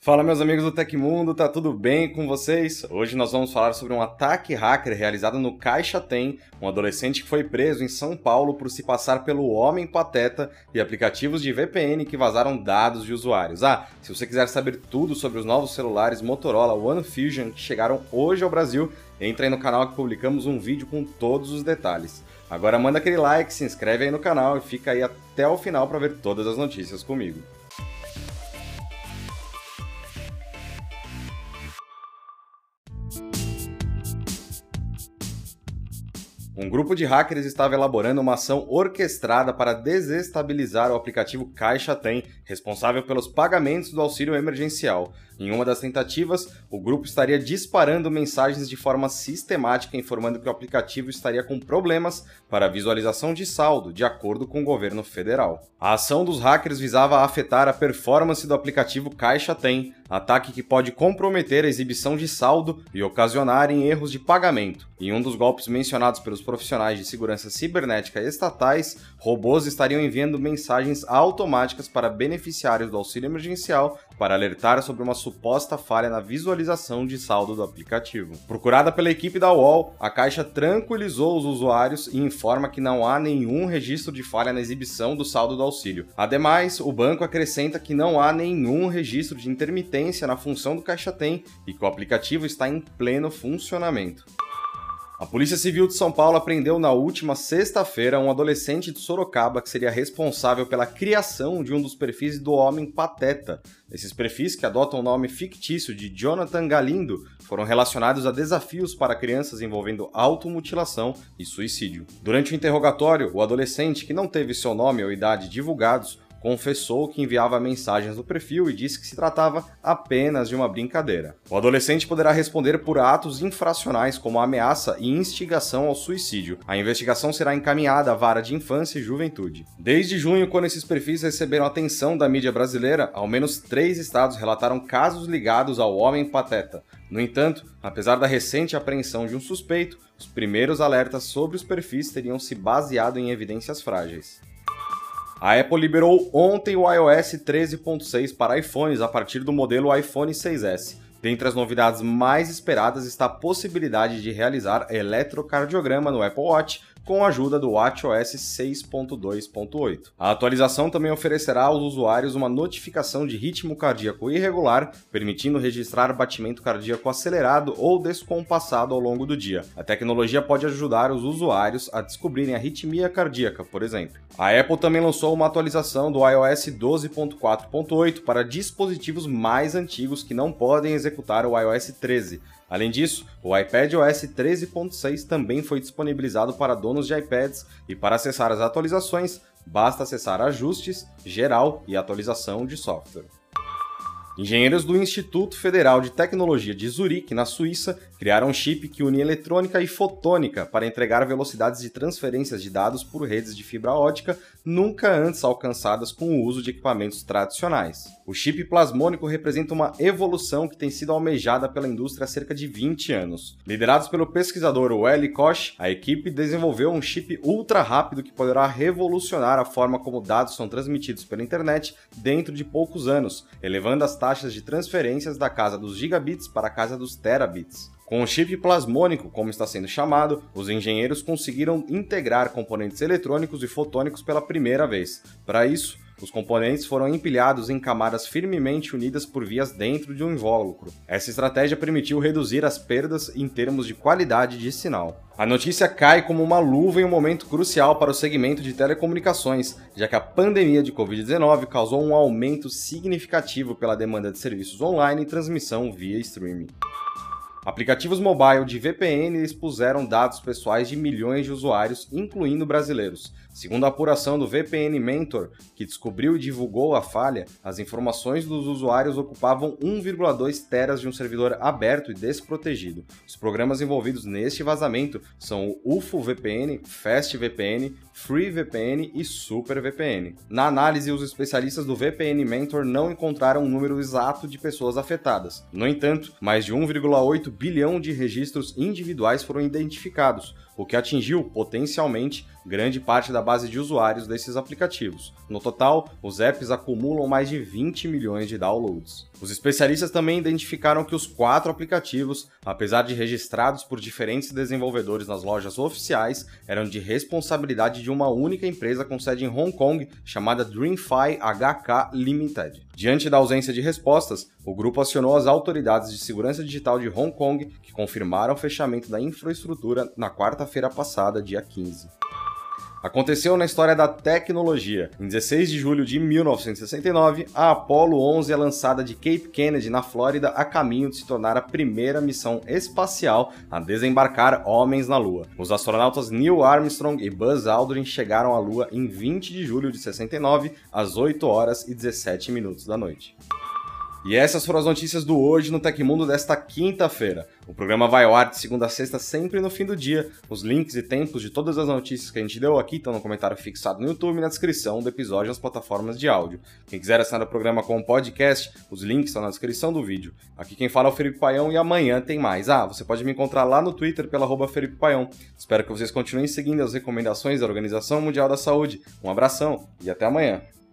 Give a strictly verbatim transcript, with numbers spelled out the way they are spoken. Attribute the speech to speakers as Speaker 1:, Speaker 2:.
Speaker 1: Fala, meus amigos do Tecmundo, tá tudo bem com vocês? Hoje nós vamos falar sobre um ataque hacker realizado no Caixa Tem, um adolescente que foi preso em São Paulo por se passar pelo Homem Pateta e aplicativos de V P N que vazaram dados de usuários. Ah, se você quiser saber tudo sobre os novos celulares Motorola One Fusion que chegaram hoje ao Brasil, entra aí no canal que publicamos um vídeo com todos os detalhes. Agora manda aquele like, se inscreve aí no canal e fica aí até o final para ver todas as notícias comigo. Um grupo de hackers estava elaborando uma ação orquestrada para desestabilizar o aplicativo Caixa Tem, responsável pelos pagamentos do auxílio emergencial. Em uma das tentativas, o grupo estaria disparando mensagens de forma sistemática informando que o aplicativo estaria com problemas para visualização de saldo, de acordo com o governo federal. A ação dos hackers visava afetar a performance do aplicativo Caixa Tem, ataque que pode comprometer a exibição de saldo e ocasionar em erros de pagamento. Em um dos golpes mencionados pelos profissionais de segurança cibernética estatais, robôs estariam enviando mensagens automáticas para beneficiários do auxílio emergencial para alertar sobre uma suposta falha na visualização de saldo do aplicativo. Procurada pela equipe da U O L, a Caixa tranquilizou os usuários e informa que não há nenhum registro de falha na exibição do saldo do auxílio. Ademais, o banco acrescenta que não há nenhum registro de intermitência na função do Caixa Tem e que o aplicativo está em pleno funcionamento. A Polícia Civil de São Paulo apreendeu na última sexta-feira um adolescente de Sorocaba que seria responsável pela criação de um dos perfis do Homem Pateta. Esses perfis, que adotam o nome fictício de Jonathan Galindo, foram relacionados a desafios para crianças envolvendo automutilação e suicídio. Durante o interrogatório, o adolescente, que não teve seu nome ou idade divulgados, confessou que enviava mensagens no perfil e disse que se tratava apenas de uma brincadeira. O adolescente poderá responder por atos infracionais como ameaça e instigação ao suicídio. A investigação será encaminhada à Vara de Infância e Juventude. Desde junho, quando esses perfis receberam atenção da mídia brasileira, ao menos três estados relataram casos ligados ao Homem Pateta. No entanto, apesar da recente apreensão de um suspeito, os primeiros alertas sobre os perfis teriam se baseado em evidências frágeis. A Apple liberou ontem o i O S treze ponto seis para iPhones a partir do modelo iPhone seis S. Dentre as novidades mais esperadas está a possibilidade de realizar eletrocardiograma no Apple Watch com a ajuda do WatchOS seis ponto dois ponto oito. A atualização também oferecerá aos usuários uma notificação de ritmo cardíaco irregular, permitindo registrar batimento cardíaco acelerado ou descompassado ao longo do dia. A tecnologia pode ajudar os usuários a descobrirem a arritmia cardíaca, por exemplo. A Apple também lançou uma atualização do iOS doze ponto quatro ponto oito para dispositivos mais antigos que não podem executar o iOS treze. Além disso, o iPadOS treze ponto seis também foi disponibilizado para donos de iPads e para acessar as atualizações, basta acessar Ajustes, Geral e Atualização de Software. Engenheiros do Instituto Federal de Tecnologia de Zurique, na Suíça, criaram um chip que une eletrônica e fotônica para entregar velocidades de transferências de dados por redes de fibra ótica nunca antes alcançadas com o uso de equipamentos tradicionais. O chip plasmônico representa uma evolução que tem sido almejada pela indústria há cerca de vinte anos. Liderados pelo pesquisador Wally Koch, a equipe desenvolveu um chip ultra rápido que poderá revolucionar a forma como dados são transmitidos pela internet dentro de poucos anos, elevando as taxas de transferências da casa dos gigabits para a casa dos terabits. Com o chip plasmônico, como está sendo chamado, os engenheiros conseguiram integrar componentes eletrônicos e fotônicos pela primeira vez. Para isso, os componentes foram empilhados em camadas firmemente unidas por vias dentro de um invólucro. Essa estratégia permitiu reduzir as perdas em termos de qualidade de sinal. A notícia cai como uma luva em um momento crucial para o segmento de telecomunicações, já que a pandemia de covid dezenove causou um aumento significativo pela demanda de serviços online e transmissão via streaming. Aplicativos mobile de V P N expuseram dados pessoais de milhões de usuários, incluindo brasileiros. Segundo a apuração do V P N Mentor, que descobriu e divulgou a falha, as informações dos usuários ocupavam um vírgula dois teras de um servidor aberto e desprotegido. Os programas envolvidos neste vazamento são o U F O V P N, Fast V P N, Free V P N e Super V P N. Na análise, os especialistas do V P N Mentor não encontraram um número exato de pessoas afetadas. No entanto, mais de um vírgula oito bilhão de registros individuais foram identificados, o que atingiu, potencialmente, grande parte da base de usuários desses aplicativos. No total, os apps acumulam mais de vinte milhões de downloads. Os especialistas também identificaram que os quatro aplicativos, apesar de registrados por diferentes desenvolvedores nas lojas oficiais, eram de responsabilidade de uma única empresa com sede em Hong Kong, chamada DreamFi H K Limited. Diante da ausência de respostas, o grupo acionou as autoridades de segurança digital de Hong Kong, que confirmaram o fechamento da infraestrutura na quarta-feira passada, dia quinze. Aconteceu na história da tecnologia. Em dezesseis de julho de mil novecentos e sessenta e nove, a Apollo onze é lançada de Cape Kennedy, na Flórida, a caminho de se tornar a primeira missão espacial a desembarcar homens na Lua. Os astronautas Neil Armstrong e Buzz Aldrin chegaram à Lua em vinte de julho de sessenta e nove, às oito horas e dezessete minutos da noite. E essas foram as notícias do Hoje no Tecmundo desta quinta-feira. O programa vai ao ar de segunda a sexta, sempre no fim do dia. Os links e tempos de todas as notícias que a gente deu aqui estão no comentário fixado no YouTube e na descrição do episódio nas plataformas de áudio. Quem quiser assinar o programa como podcast, os links estão na descrição do vídeo. Aqui quem fala é o Felipe Paião e amanhã tem mais. Ah, você pode me encontrar lá no Twitter pela arroba Felipe Paião. Espero que vocês continuem seguindo as recomendações da Organização Mundial da Saúde. Um abração e até amanhã.